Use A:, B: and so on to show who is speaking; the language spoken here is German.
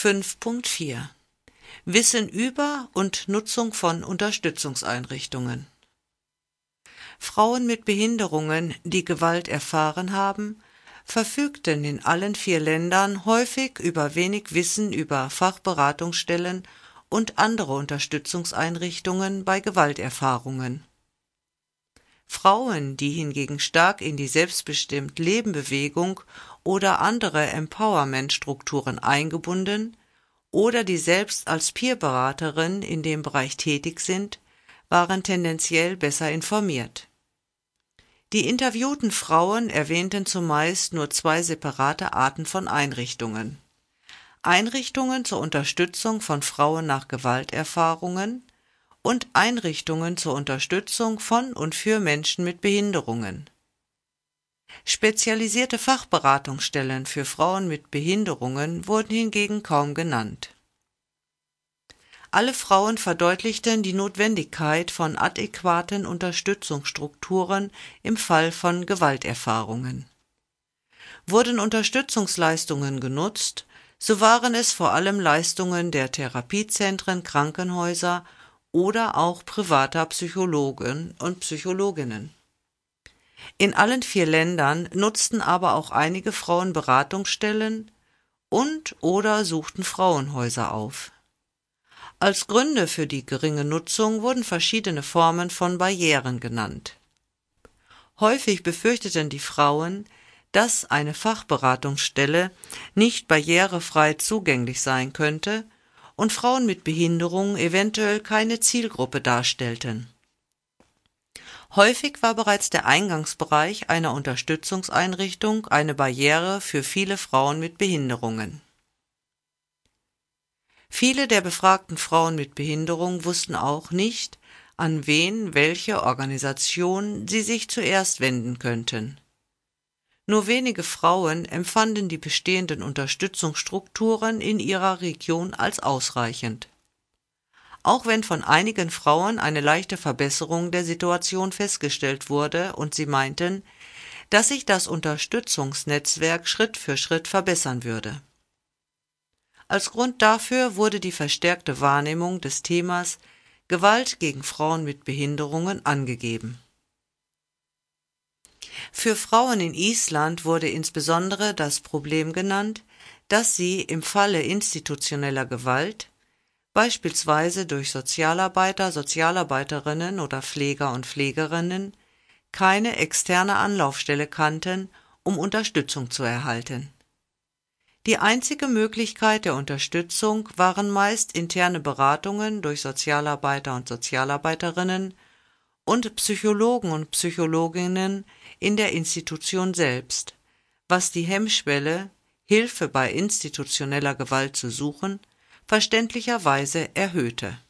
A: 5.4 Wissen über und Nutzung von Unterstützungseinrichtungen. Frauen mit Behinderungen, die Gewalt erfahren haben, verfügten in allen 4 Ländern häufig über wenig Wissen über Fachberatungsstellen und andere Unterstützungseinrichtungen bei Gewalterfahrungen. Frauen, die hingegen stark in die Selbstbestimmt-Leben-Bewegung oder andere Empowerment-Strukturen eingebunden oder die selbst als Peerberaterin in dem Bereich tätig sind, waren tendenziell besser informiert. Die interviewten Frauen erwähnten zumeist nur 2 separate Arten von Einrichtungen: Einrichtungen zur Unterstützung von Frauen nach Gewalterfahrungen und Einrichtungen zur Unterstützung von und für Menschen mit Behinderungen. Spezialisierte Fachberatungsstellen für Frauen mit Behinderungen wurden hingegen kaum genannt. Alle Frauen verdeutlichten die Notwendigkeit von adäquaten Unterstützungsstrukturen im Fall von Gewalterfahrungen. Wurden Unterstützungsleistungen genutzt, so waren es vor allem Leistungen der Therapiezentren, Krankenhäuser oder auch privater Psychologen und Psychologinnen. In allen 4 Ländern nutzten aber auch einige Frauen Beratungsstellen und/oder suchten Frauenhäuser auf. Als Gründe für die geringe Nutzung wurden verschiedene Formen von Barrieren genannt. Häufig befürchteten die Frauen, dass eine Fachberatungsstelle nicht barrierefrei zugänglich sein könnte und Frauen mit Behinderung eventuell keine Zielgruppe darstellten. Häufig war bereits der Eingangsbereich einer Unterstützungseinrichtung eine Barriere für viele Frauen mit Behinderungen. Viele der befragten Frauen mit Behinderung wussten auch nicht, an wen welche Organisation sie sich zuerst wenden könnten. Nur wenige Frauen empfanden die bestehenden Unterstützungsstrukturen in ihrer Region als ausreichend. Auch wenn von einigen Frauen eine leichte Verbesserung der Situation festgestellt wurde und sie meinten, dass sich das Unterstützungsnetzwerk Schritt für Schritt verbessern würde. Als Grund dafür wurde die verstärkte Wahrnehmung des Themas Gewalt gegen Frauen mit Behinderungen angegeben. Für Frauen in Island wurde insbesondere das Problem genannt, dass sie im Falle institutioneller Gewalt, beispielsweise durch Sozialarbeiter, Sozialarbeiterinnen oder Pfleger und Pflegerinnen, keine externe Anlaufstelle kannten, um Unterstützung zu erhalten. Die einzige Möglichkeit der Unterstützung waren meist interne Beratungen durch Sozialarbeiter und Sozialarbeiterinnen und Psychologen und Psychologinnen in der Institution selbst, was die Hemmschwelle, Hilfe bei institutioneller Gewalt zu suchen, verständlicherweise erhöhte.